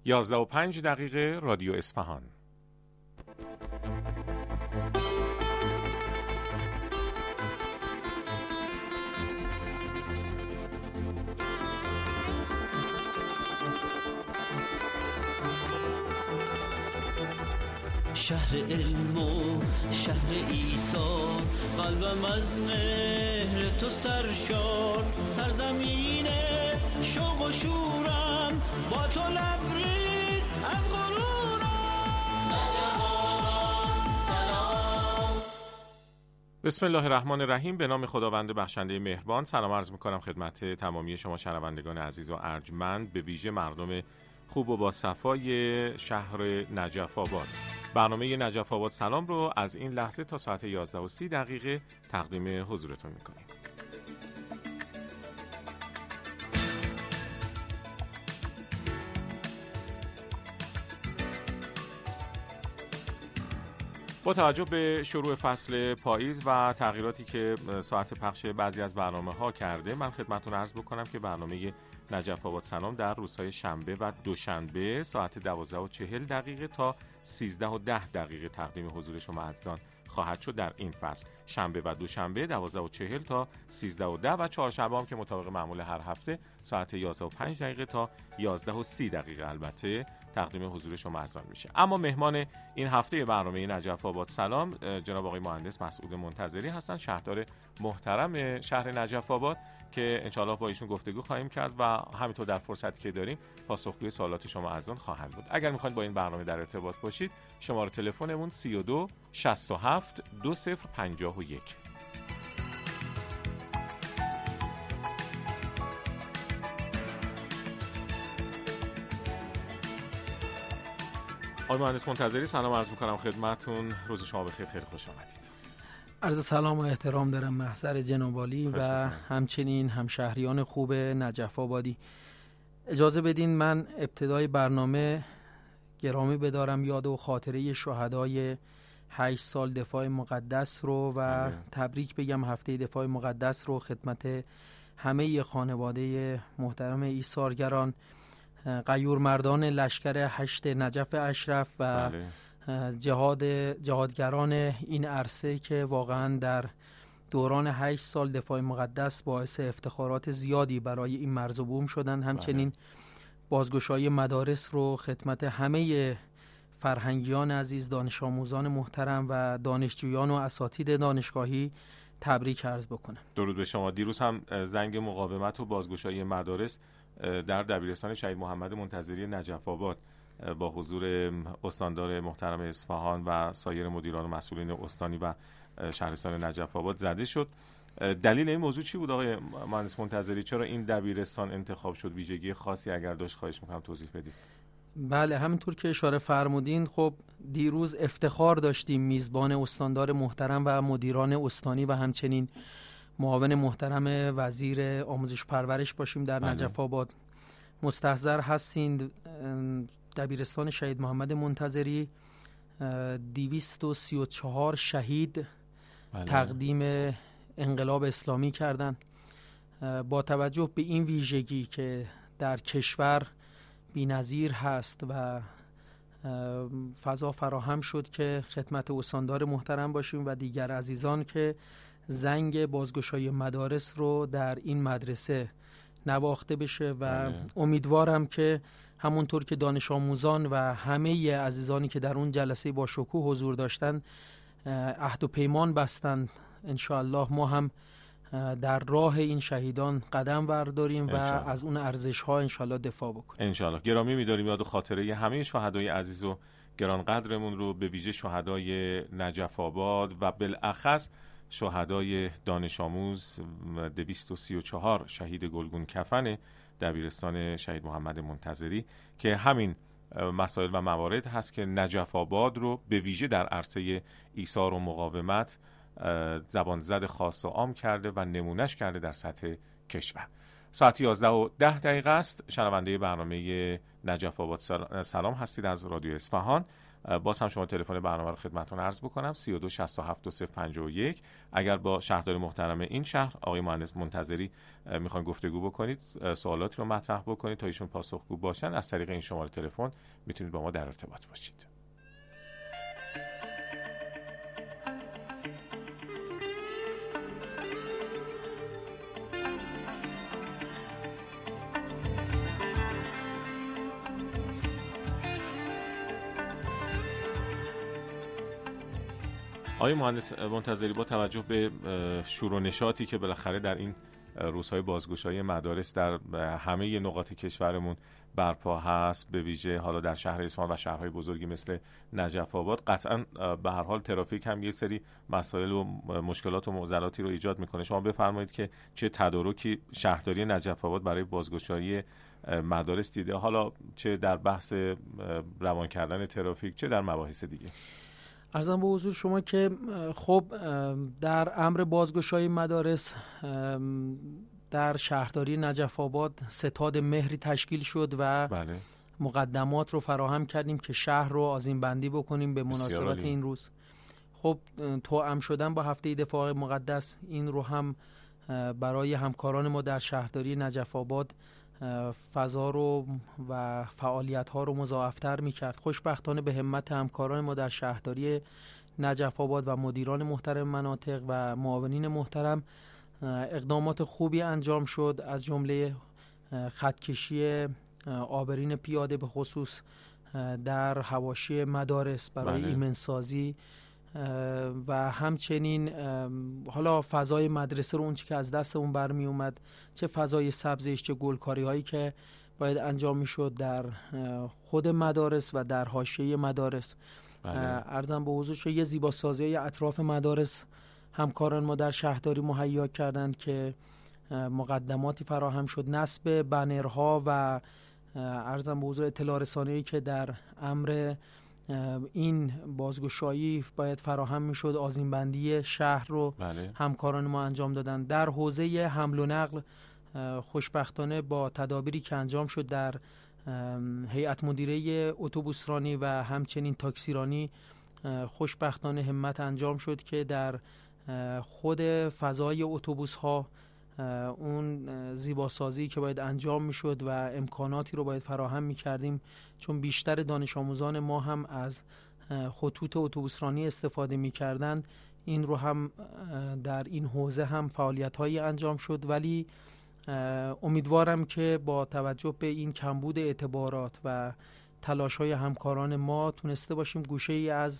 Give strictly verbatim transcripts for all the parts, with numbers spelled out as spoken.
یازده و پنج دقیقه رادیو اصفهان. شهر علم و شهر ایثار، قلبم از مهر تو سرشار، سرزمین شوق و شورم، با تو لبریز از غرورم. سلام. بسم الله الرحمن الرحیم. به نام خداوند بخشنده مهربان. سلام عرض میکنم خدمت تمامی شما شنوندگان عزیز و ارجمند، به ویژه مردم خوب و با صفای شهر نجف آباد. برنامه نجف آباد سلام رو از این لحظه تا ساعت یازده و سی دقیقه تقدیم حضورتون میکنیم. با توجه به شروع فصل پاییز و تغییراتی که ساعت پخش بعضی از برنامه ها کرده، من خدمتتون عرض بکنم که برنامه نجف آباد سلام در روزهای شنبه و دوشنبه ساعت دوازده و چهل دقیقه تا سیزده و ده دقیقه تقدیم حضور شما عزیزان خواهد شد در این فصل. شنبه و دوشنبه دوازده و چهل تا سیزده و ده و چهارشنبه هم که مطابق معمول هر هفته ساعت یازده و پنج دقیقه تا یازده و سی دقیقه البته تقدیم حضور شما عزیزان میشه. اما مهمان این هفته برنامه نجف آباد سلام جناب آقای مهندس مسعود منتظری هستند، شهردار محترم شهر نجف آباد، که انشاءالله با ایشون گفتگو خواهیم کرد و همینطور در فرصتی که داریم پاسخگوی سوالات شما عزیزان خواهند بود. اگر میخواید با این برنامه در ارتباط باشید، شماره تلفنمون سی و دو شصت و هفت دو صفر پنجاه و یک. آقای مهندس منتظری سلام عرض میکنم خدمتتون. روز شما بخیر، خیلی خوش آمدید. عرض سلام و احترام دارم محضر جناب عالی و همچنین همشهریان خوب نجف آبادی. اجازه بدین من ابتدای برنامه گرامی بدارم یاد و خاطره شهدای هشت سال دفاع مقدس رو و تبریک بگم هفته دفاع مقدس رو خدمت همه خانواده محترم ایثارگران، غیور مردان لشکر هشت نجف اشرف و بله. جهاد جهادگران این عرصه که واقعا در دوران هشت سال دفاع مقدس باعث افتخارات زیادی برای این مرز و بوم شدن. همچنین بازگشایی مدارس رو خدمت همه فرهنگیان عزیز، دانش آموزان محترم و دانشجویان و اساتید دانشگاهی تبریک عرض بکنم. درود به شما. دیروز هم زنگ مقاومت و بازگشایی مدارس در دبیرستان شهید محمد منتظری نجف آباد با حضور استاندار محترم اصفهان و سایر مدیران و مسئولین استانی و شهرستان نجف آباد زده شد. دلیل این موضوع چی بود آقای مهندس منتظری؟ چرا این دبیرستان انتخاب شد؟ ویژگی خاصی اگر داشت خواهش میکنم توضیح بدید. بله، همینطور که اشاره فرمودین، خب دیروز افتخار داشتیم میزبان استاندار محترم و مدیران استانی و همچنین معاون محترم وزیر آموزش پرورش باشیم در بله. نجف آباد. مستحضر هستین دبیرستان شهید محمد منتظری دویست و سی و چهار شهید بله. تقدیم انقلاب اسلامی کردن. با توجه به این ویژگی که در کشور بی‌نظیر هست و فضا فراهم شد که خدمت استاندار محترم باشیم و دیگر عزیزان که زنگ بازگشایی مدارس رو در این مدرسه نواخته بشه و بله. امیدوارم که همونطور که دانش آموزان و همه عزیزانی که در اون جلسه با شکوه حضور داشتن عهد و پیمان بستند، انشاءالله ما هم در راه این شهیدان قدم برداریم و از اون ارزش ها انشاءالله دفاع بکنیم. انشاءالله. گرامی می‌داریم یاد و خاطره همه شهدای عزیز و گرانقدرمون رو، به ویژه شهدای نجف آباد و بالاخص شهدای دانش آموز دویست و سی و چهار شهید گلگون کفن دبیرستان شهید محمد منتظری که همین مسائل و موارد هست که نجف آباد رو به ویژه در عرصه ایثار و مقاومت زبان زد خاص و عام کرده و نمونش کرده در سطح کشور. ساعت یازده و ده دقیقه است. شنونده برنامه نجف آباد سلام هستید از رادیو اصفهان. باز هم شما تلفن برنامه رو خدمتتون عرض بکنم صفر دو شصت و هفت دو صفر پنج یک. اگر با شهردار محترم این شهر آقای مهندس منتظری میخواین گفتگو بکنید، سوالاتی رو مطرح بکنید تا ایشون پاسخگو باشن، از طریق این شماره تلفن میتونید با ما در ارتباط باشید. آقای مهندس منتظری، با توجه به شور و نشاطی که بالاخره در این روزهای بازگشایی مدارس در همه نقاط کشورمون برپا هست، به ویژه حالا در شهر اصفهان و شهرهای بزرگی مثل نجف آباد، قطعاً به هر حال ترافیک هم یه سری مسائل و مشکلات و معضلاتی رو ایجاد میکنه. شما بفرمایید که چه تدارکی شهرداری نجف آباد برای بازگشایی مدارس دیده، حالا چه در بحث روان کردن ترافیک چه در مباحث دیگه؟ عرضم به حضور شما که خب در امر بازگشایی مدارس در شهرداری نجف آباد ستاد مهری تشکیل شد و بله. مقدمات رو فراهم کردیم که شهر رو آذین بندی بکنیم به مناسبت این روز. خب توأم شدن با هفته دفاع مقدس این رو هم برای همکاران ما در شهرداری نجف آباد فضا رو و فعالیت ها رو مضاعفتر می کرد. خوشبختانه به همت همکاران ما در شهرداری نجف آباد و مدیران محترم مناطق و معاونین محترم اقدامات خوبی انجام شد، از جمله خطکشی آبرین پیاده به خصوص در حواشی مدارس برای بله. ایمنسازی و همچنین حالا فضای مدرسه رو اون چی که از دستمون برمی اومد، چه فضای سبزش چه گلکاری هایی که باید انجام میشد در خود مدارس و در حاشیه مدارس. عرضم به حضور که یه زیباسازی اطراف مدارس همکاران ما در شهرداری مهیا کردند که مقدماتی فراهم شد، نصب بنرها و عرضم به حضور اطلاع رسانه‌ای که در امر این بازگشایی باید فراهم میشد، آذین بندی شهر رو بله. همکاران ما انجام دادن. در حوزه حمل و نقل خوشبختانه با تدابیری که انجام شد در هیئت مدیره اتوبوسرانی و همچنین تاکسیرانی خوشبختانه همت انجام شد که در خود فضای اتوبوس ها اون زیباسازی که باید انجام میشد و امکاناتی رو باید فراهم میکردیم، چون بیشتر دانش آموزان ما هم از خطوط اتوبوسرانی استفاده میکردن، این رو هم در این حوزه هم فعالیت هایی انجام شد. ولی امیدوارم که با توجه به این کمبود اعتبارات و تلاش های همکاران ما تونسته باشیم گوشه ای از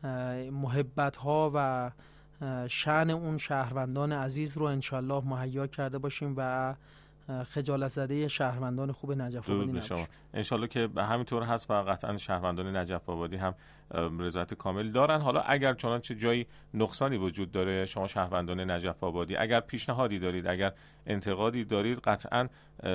محبت ها و شأن اون شهروندان عزیز رو انشالله مهیا کرده باشیم و خجالت زده شهروندان خوب نجف آبادی نباشیم. انشالله که همینطور هست و قطعا شهروندان نجف آبادی هم رضایت کامل دارن. حالا اگر چنانچه جایی نقصانی وجود داره، شما شهروندان نجف آبادی اگر پیشنهادی دارید، اگر انتقادی دارید، قطعا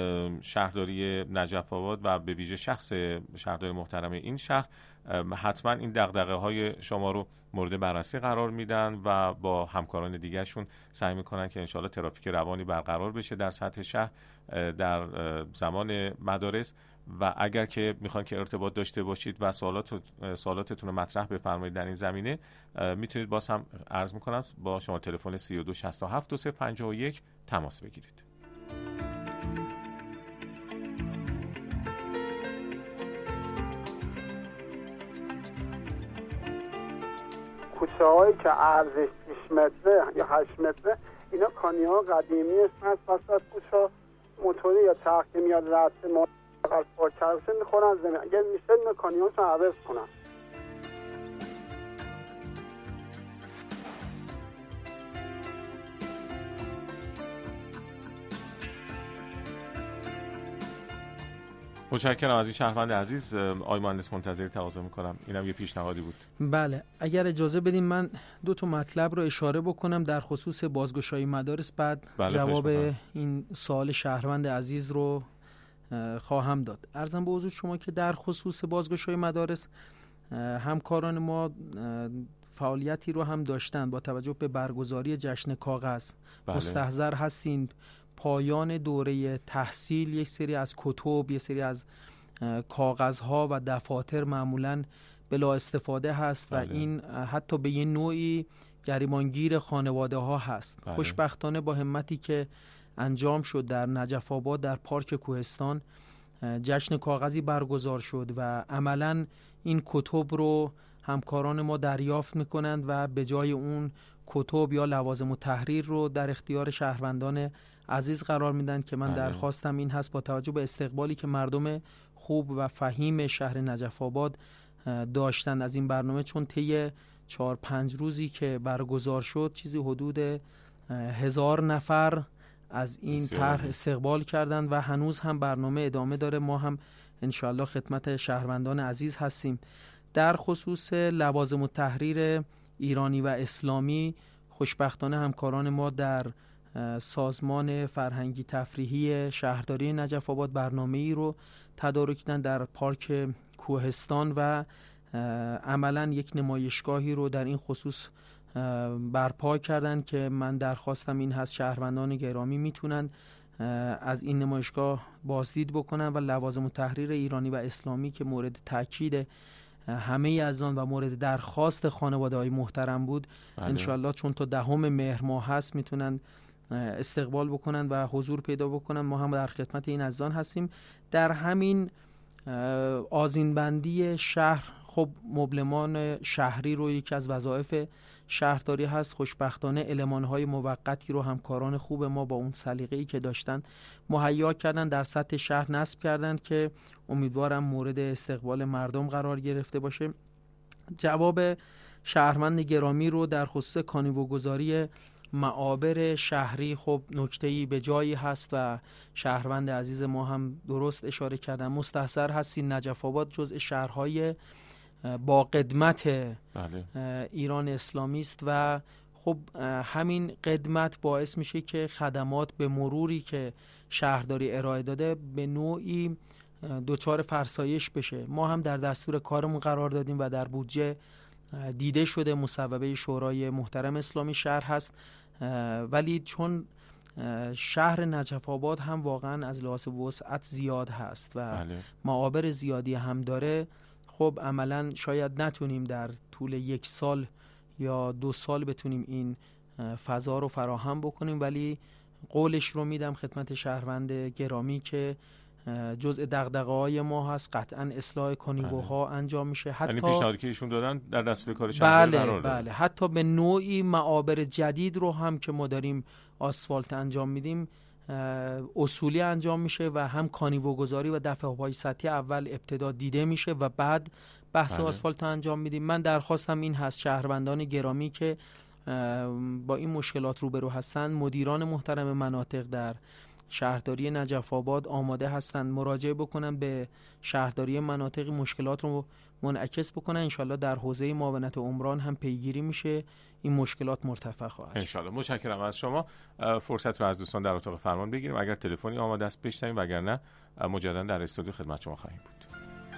شهرداری نجف آباد و به ویژه شخص شهردار محترم این شهر حتما این دغدغه های شما رو مورد بررسی قرار میدن و با همکاران دیگرشون سعی میکنن که انشالله ترافیک روانی برقرار بشه در سطح شهر در زمان مدارس. و اگر که میخوان که ارتباط داشته باشید و سوالات سوالاتتون رو مطرح بفرمایید در این زمینه، میتونید باز هم عرض میکنم با شما تلفن صفر دو شصت و هفت دو صفر پنج یک تماس بگیرید. کوچه هایی که عرضش شش متره یا هشت متره اینا کانی‌ها قدیمی هست، وسط کوچه موتوری یا چرخ که میاد رد ما از پاکرسه میخورن زمین. اگر میشه اینا کانی‌هاشون عوض کنن. متشکرم از این شهروند عزیز. آقای مهندس منتظری تقاضا میکنم، اینم یه پیشنهادی بود. بله اگر اجازه بدین من دو تا مطلب رو اشاره بکنم در خصوص بازگشایی مدارس، بعد بله جواب این سوال شهروند عزیز رو خواهم داد. عرضم به حضور شما که در خصوص بازگشایی مدارس همکاران ما فعالیتی رو هم داشتن با توجه به برگزاری جشن کاغذ. بله. مستحضر هستین پایان دوره تحصیل یک سری از کتب، یک سری از کاغذها و دفاتر معمولاً بلا استفاده هست بله. و این حتی به یه نوعی گریبانگیر خانواده ها هست. بله. خوشبختانه با همتی که انجام شد در نجف آباد در پارک کوهستان جشن کاغذی برگزار شد و عملاً این کتب رو همکاران ما دریافت میکنند و به جای اون کتب یا لوازم التحریر رو در اختیار شهروندان عزیز قرار میدن که من بله. درخواستم این هست با توجه به استقبالی که مردم خوب و فهیم شهر نجف آباد داشتن از این برنامه، چون طی چهار پنج روزی که برگزار شد چیزی حدود هزار نفر از این طرح استقبال کردند و هنوز هم برنامه ادامه داره. ما هم انشالله خدمت شهروندان عزیز هستیم. در خصوص لوازم التحریر ایرانی و اسلامی خوشبختانه همکاران ما در سازمان فرهنگی تفریحی شهرداری نجف آباد برنامه‌ای رو تدارک کردن در پارک کوهستان و عملاً یک نمایشگاهی رو در این خصوص برپا کردن که من درخواستم این هست شهروندان گرامی میتونن از این نمایشگاه بازدید بکنن و لوازم التحریر ایرانی و اسلامی که مورد تاکید همه از آن و مورد درخواست خانواده‌های محترم بود بله. انشالله چون تا دهم مهر ماه هست میتونن استقبال بکنن و حضور پیدا بکنن. ما هم در خدمت این عزیزان هستیم. در همین آذین‌بندی شهر خب مبلمان شهری رو یکی از وظایف شهرداری هست. خوشبختانه المان‌های موقتی رو همکاران خوب ما با اون سلیقه‌ای که داشتن مهیا کردن در سطح شهر نصب کردن که امیدوارم مورد استقبال مردم قرار گرفته باشه. جواب شهروند گرامی رو در خصوص کانیوگذاری معابر شهری خب نکته‌ای به جایی هست و شهروند عزیز ما هم درست اشاره کردن. مستحضر هستین نجف آباد جزء شهرهای با قدمت بله. ایران اسلامی است و خب همین قدمت باعث میشه که خدمات به مروری که شهرداری ارائه داده به نوعی دوچار فرسایش بشه. ما هم در دستور کارمون قرار دادیم و در بودجه دیده شده مصوبه شورای محترم اسلامی شهر هست، ولی چون شهر نجف آباد هم واقعا از لحاظ وسعت زیاد هست و بله. معابر زیادی هم داره، خب عملا شاید نتونیم در طول یک سال یا دو سال بتونیم این فضا رو فراهم بکنیم، ولی قولش رو میدم خدمت شهروند گرامی که جزء دغدغه‌های ما هست. قطعا اصلاح کانیوها بله. انجام میشه. حتی یعنی پیشنهادی که ایشون دادن در دستور کار شهرداری بله قرار داره. بله حتی به نوعی معابر جدید رو هم که ما داریم آسفالت انجام میدیم اصولی انجام میشه و هم کانیوگذاری و دفعه‌های سطحی اول ابتدا دیده میشه و بعد بحث بله. آسفالت انجام میدیم. من درخواستم این هست شهروندان گرامی که با این مشکلات روبرو هستن، مدیران محترم مناطق در شهرداری نجف آباد آماده هستند مراجعه بکنن به شهرداری مناطق، مشکلات رو منعکس بکنن. انشالله در حوزه معاونت عمران هم پیگیری میشه، این مشکلات مرتفع خواهد شد. انشالله. متشکرم از شما. فرصت رو از دوستان در اتاق فرمان بگیریم، اگر تلفنی آماده است بشنویم، وگرنه مجددا در استودیو خدمت شما خواهیم بود.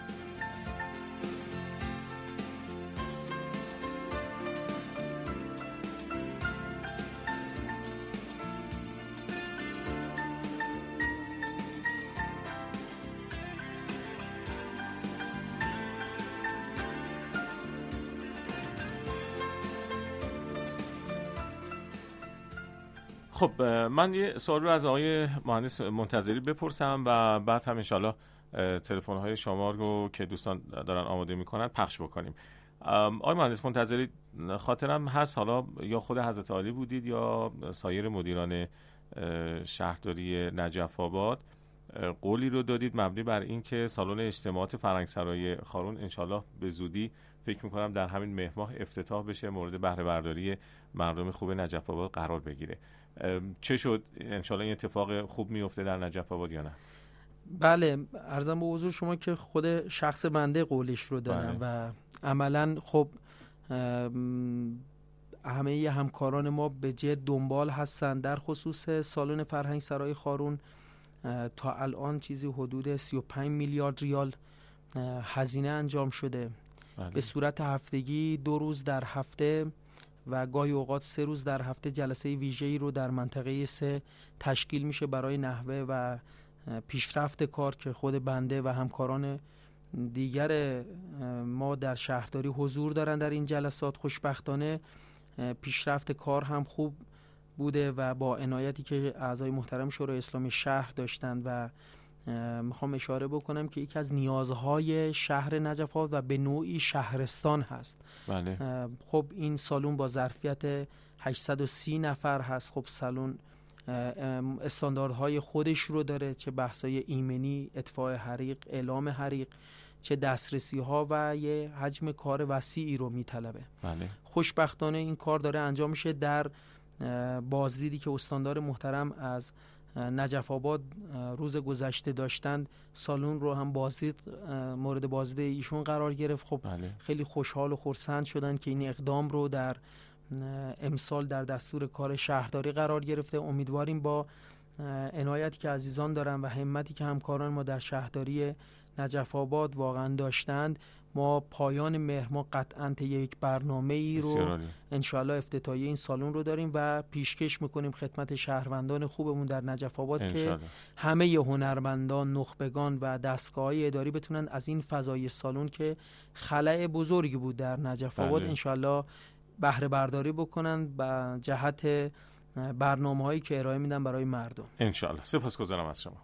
خب من یه سوال رو از آقای مهندس منتظری بپرسم و بعد هم انشالله تلفن‌های شما رو که دوستان دارن آماده میکنن پخش بکنیم. آقای مهندس منتظری، خاطرم هست حالا یا خود حضرت عالی بودید یا سایر مدیران شهرداری نجف آباد قولی رو دادید مبنی بر این که سالن اجتماعات فرهنگسرای خارون انشالله به زودی فکر میکنم در همین مهر ماه افتتاح بشه، مورد بهره برداری مردم خوب نجف آباد قرار بگیره. چه شد؟ انشالله این اتفاق خوب میفته در نجف آباد یا نه؟ بله، عرضم به حضور شما که خود شخص بنده قولش رو دادم و عملا خب همه همکاران ما به جد دنبال هستن در خصوص سالن فرهنگ سرای خارون. تا الان چیزی حدود سی و پنج میلیارد ریال هزینه انجام شده بله. به صورت هفتگی دو روز در هفته و گاهی اوقات سه روز در هفته جلسه ویژه‌ای رو در منطقه سه تشکیل میشه برای نحوه و پیشرفت کار که خود بنده و همکاران دیگر ما در شهرداری حضور دارن در این جلسات. خوشبختانه پیشرفت کار هم خوب بوده و با عنایتی که اعضای محترم شورای اسلامی شهر داشتند و میخوام اشاره بکنم که یکی از نیازهای شهر نجف آباد و به نوعی شهرستان هست. بله. خب این سالن با ظرفیت هشتصد و سی نفر هست. خب سالن استانداردهای خودش رو داره، چه بحثای ایمنی، اطفاء حریق، اعلام حریق، چه دسترسی ها و یه حجم کار وسیعی رو میطلبه. بله. خوشبختانه این کار داره انجام میشه. در بازدیدی که استاندار محترم از نجف آباد روز گذشته داشتند، سالن رو هم بازدید مورد بازدید ایشون قرار گرفت. خب بله. خیلی خوشحال و خرسند شدن که این اقدام رو در امسال در دستور کار شهرداری قرار گرفته. امیدواریم با عنایتی که عزیزان دارن و همتی که همکاران ما در شهرداری نجف آباد واقعا داشتند، ما پایان مهر ما قطعاً یک برنامه ای رو انشاءالله افتتاحیه این سالن رو داریم و پیشکش میکنیم خدمت شهروندان خوبمون در نجف آباد که همه ی هنرمندان، نخبگان و دستگاه‌های اداری بتونن از این فضای سالن که خلأ بزرگی بود در نجف آباد انشاءالله بهره برداری بکنن به جهت برنامه‌هایی که ارائه میدن برای مردم. انشاءالله. سپاسگزارم از شما.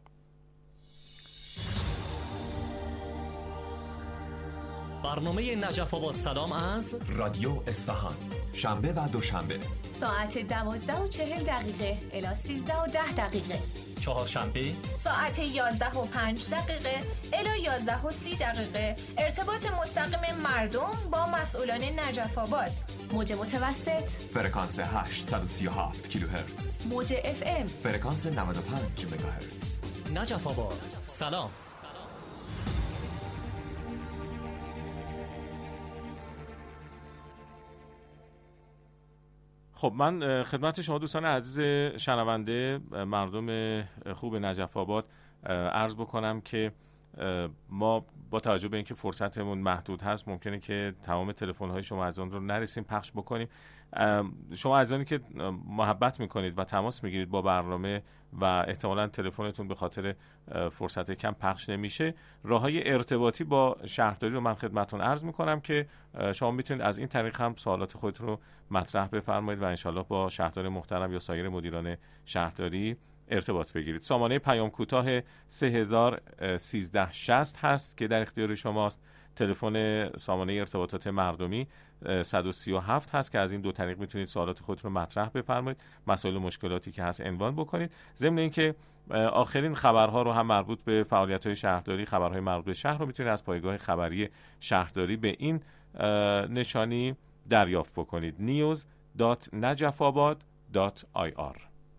برنامه نجف آباد سلام از رادیو اصفهان، شنبه و دوشنبه ساعت دوازده و چهل دقیقه الی سیزده و ده دقیقه. چهارشنبه ساعت یازده و پنج دقیقه الی یازده و سی دقیقه. ارتباط مستقیم مردم با مسئولان نجف آباد. موج متوسط فرکانس هشتصد و سی و هفت کیلوهرتز، موج اف ام فرکانس نود و پنج مگاهرتز. نجف آباد سلام. خب من خدمت شما دوستان عزیز شنونده مردم خوب نجف آباد عرض بکنم که ما با توجه به اینکه فرصتمون محدود هست ممکنه که تمام تلفن‌های شما عزیزان رو نرسیم پخش بکنیم. شما عزیزانی که محبت میکنید و تماس میگیرید با برنامه و احتمالاً تلفنتون به خاطر فرصت کم پخش نمیشه، راههای ارتباطی با شهرداری رو من خدمتتون عرض میکنم که شما میتونید از این طریق هم سوالات خودت رو مطرح بفرمایید و انشالله با شهردار محترم یا سایر مدیران شهرداری ارتباط بگیرید. سامانه پیام کوتاه سه هزار و سیزده شصت هست که در اختیار شماست. تلفن سامانه ارتباطات مردمی صد و سی و هفت هست که از این دو طریق میتونید سوالات خودتون رو مطرح بفرمایید، مسائل و مشکلاتی که هست عنوان بکنید. ضمن اینکه آخرین خبرها رو هم مربوط به فعالیت‌های شهرداری، خبرهای مربوط به شهر رو میتونید از پایگاه خبری شهرداری به این نشانی دریافت بکنید: نیوز دات نجفاباد دات آی آر.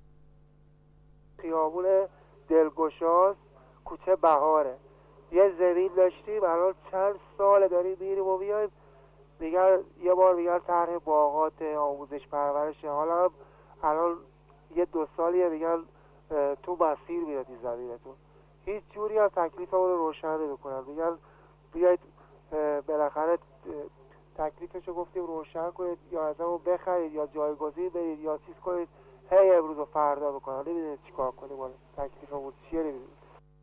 خیابون دلگشاست، کوچه بهاره. یه زمین داشتیم الان چند سال داریم میریم و بیایم، میگن یه بار میگن طرح باغات آموزش پرورشه، حالا الان یه دو سالیه میگن تو مسیر میاد این زمینتون. هیچ جوری هم تکلیفمون رو روشن نمیکنن، میگن بیاید بالاخره تکلیفشو گفتیم روشن کنید یا ازمون بخرید یا جایگزین برید یا چیز کنید، هی امروز و فردا بکنن، نمیدونید چیکار کنیم، حالا تکلیفمون چیه نمیدونید.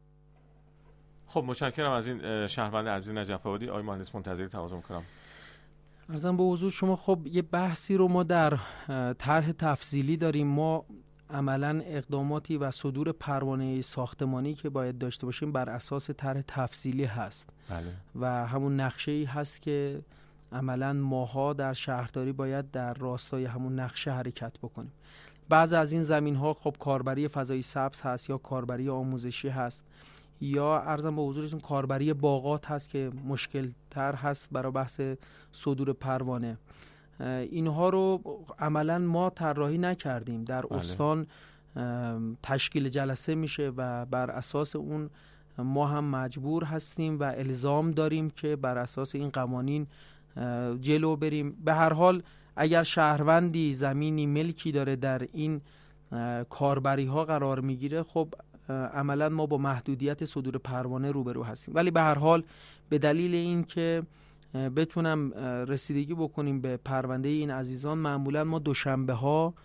خب متشکرم از این شهروند عزیز نجف آبادی. آقای مهندس منتظری تقاضا می‌کنم. عرضم به حضور شما خب یه بحثی رو ما در طرح تفصیلی داریم. ما عملاً اقداماتی و صدور پروانه ساختمانی که باید داشته باشیم بر اساس طرح تفصیلی هست. بله. و همون نقشه‌ای هست که عملاً ماها در شهرداری باید در راستای همون نقشه حرکت بکنیم. بعضی از این زمین‌ها خب کاربری فضای سبز هست یا کاربری آموزشی هست یا عرضم به حضورتون کاربری باغات هست که مشکل تر هست برای بحث صدور پروانه. اینها رو عملاً ما طراحی نکردیم، در بله. استان تشکیل جلسه میشه و بر اساس اون ما هم مجبور هستیم و الزام داریم که بر اساس این قوانین جلو بریم. به هر حال اگر شهروندی زمینی ملکی داره در این کاربری ها قرار میگیره، خب عملا ما با محدودیت صدور پروانه روبرو هستیم. ولی به هر حال به دلیل این که بتونم رسیدگی بکنیم به پرونده این عزیزان، معمولا ما دوشنبه ها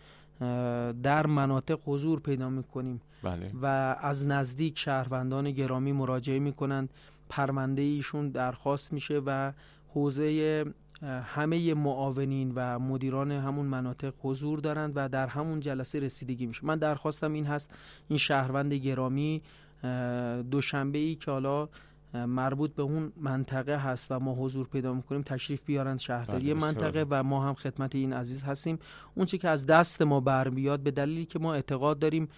در مناطق حضور پیدا میکنیم بله. و از نزدیک شهروندان گرامی مراجعه میکنند، پرونده ایشون درخواست میشه و حوزه همه معاونین و مدیران همون مناطق حضور دارند و در همون جلسه رسیدگی میشه. من درخواستم این هست این شهروند گرامی دوشنبه ای که حالا مربوط به اون منطقه هست و ما حضور پیدا میکنیم تشریف بیارند شهرداری منطقه و ما هم خدمت این عزیز هستیم. اون چی که از دست ما برمیاد، به دلیلی که ما اعتقاد داریم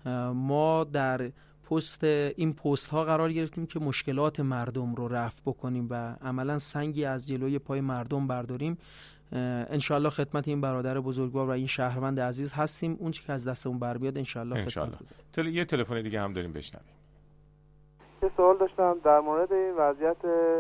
ما در پست این پست ها قرار گرفتیم که مشکلات مردم رو رفع بکنیم و عملا سنگی از جلوی پای مردم برداریم. انشالله خدمت این برادر بزرگوار و این شهروند عزیز هستیم. اون چی که از دستمون بر بیاد انشالله انشالله. تل... یه تلفن دیگه هم داریم بشنویم. یه سوال داشتم در مورد این وضعیت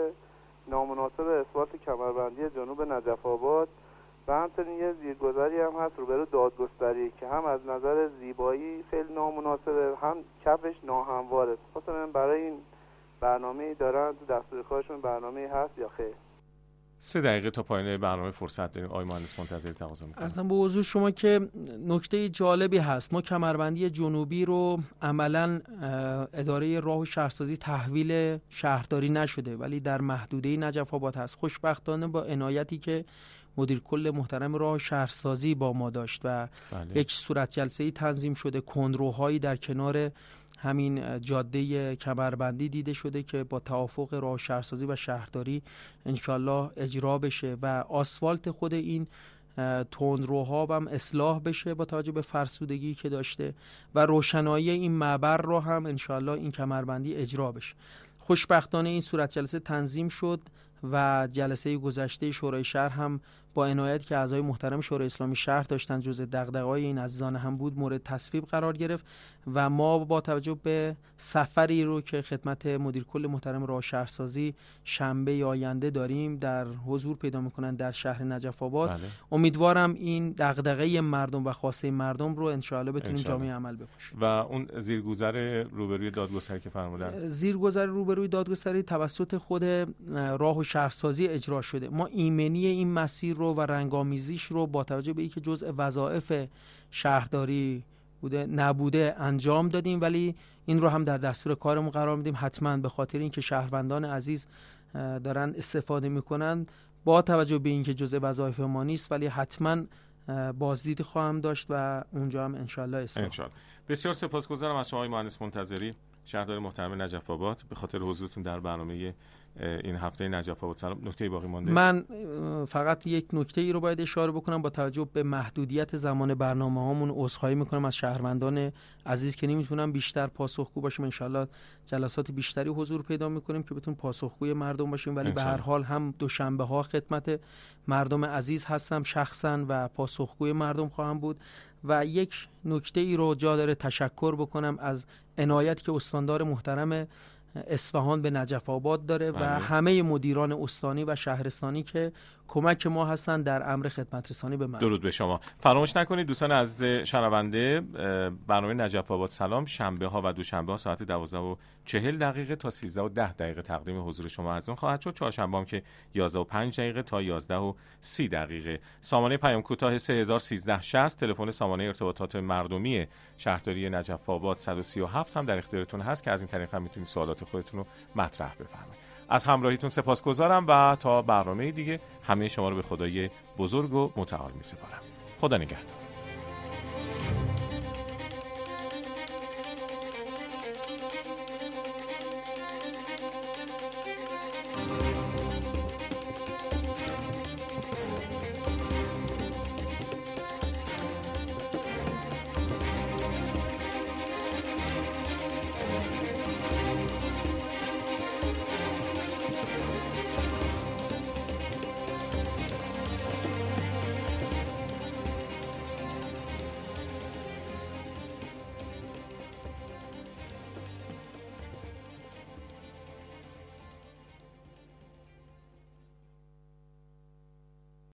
نامناسب اسفالت کمربندی جنوب نجف آباد و همچنین یه زیرگذری هم هست روبرو دادگستری که هم از نظر زیبایی خیلی نامناسبه، هم کفش ناهمواره. خواستم برای این برنامه دارن تو دستور کارشون برنامه هست یا خیر؟ سه دقیقه تا پایان برنامه فرصت داریم. آقای مهندس منتظری تقاضا می‌کنم. عرضم به حضور شما که نکته جالبی هست. ما کمربندی جنوبی رو عملاً اداره راه و شهرسازی تحویل شهرداری نشده ولی در محدوده نجف آباد هست. خوشبختانه با عنایتی که مدیر کل محترم راه شهرسازی با ما داشت و بله. یک صورت جلسه‌ای تنظیم شده، کندروهایی در کنار همین جاده کمربندی دیده شده که با توافق راه شهرسازی و شهرداری انشالله اجرا بشه و آسفالت خود این تندروها هم اصلاح بشه با توجه به فرسودگی که داشته و روشنایی این معبر رو هم انشالله این کمربندی اجرا بشه. خوشبختانه این صورت جلسه تنظیم شد و جلسه گذشته شورای شهر هم با عنایت که اعضای محترم شورای اسلامی شهر داشتن جزء دغدغه‌های این عزیزان هم بود مورد تصویب قرار گرفت و ما با توجه به سفری رو که خدمت مدیر کل محترم راه شهرسازی شنبه آینده داریم در حضور پیدا میکنن در شهر نجف آباد بله. امیدوارم این دغدغه مردم و خواسته مردم رو انشاءالله بتونیم جامعه عمل بپوشیم. و اون زیرگذر روبروی دادگستری که فرمودن، زیرگذر روبروی دادگستری توسط خود راه و شهرسازی اجرا شده. ما ایمنی این مسیر رو و رنگامیزیش رو با توجه به اینکه جزء وظایف شهرداری بوده نبوده انجام دادیم ولی این رو هم در دستور کارمون قرار میدیم. حتما به خاطر اینکه شهروندان عزیز دارن استفاده میکنن با توجه به اینکه جزء وظایف ما نیست ولی حتما بازدید خواهم داشت و اونجا هم انشالله اصلاح. انشالله. بسیار سپاسگزارم از شما آقای مهندس منتظری شهردار محترم نجف آباد به خاطر حضورتون در برنامه این هفته نجف آباد. سلام. نکته باقی مونده؟ من فقط یک نکته ای رو باید اشاره بکنم. با توجه به محدودیت زمان برنامه‌هامون عذرخواهی میکنم از شهروندان عزیز که نمیتونم بیشتر پاسخگو باشیم. انشالله جلسات بیشتری حضور پیدا میکنیم که بتون پاسخگوی مردم باشیم ولی به هر حال هم دوشنبه ها خدمت مردم عزیز هستم شخصا و پاسخگوی مردم خواهم بود. و یک نکته ای رو جا داره تشکر بکنم از عنایت که استاندار محترم اصفهان به نجف آباد داره و همه مدیران استانی و شهرستانی که کمک ما هستن در امر خدمت رسانی به مردم. درود به شما. فراموش نکنید دوستان از شنونده برنامه نجف آباد سلام شنبه ها و دوشنبه ها ساعت دوازده و چهل دقیقه تا سیزده و ده دقیقه تقدیم حضور شما عزیزان خواهد شد. چهارشنبه هم که یازده و پنج دقیقه تا یازده و سی دقیقه. سامانه پیام کوتاه سه هزار و سیزده شصت، تلفن سامانه ارتباطات مردمی شهرداری نجف آباد صد و سی و هفت هم در اختیارتون هست که از این طریق هم میتونید سوالات خودتون رو مطرح بفرمایید. از همراهیتون سپاسگزارم و تا برنامه دیگه همه شما رو به خدای بزرگ و متعال می‌سپارم. خدا نگهدار.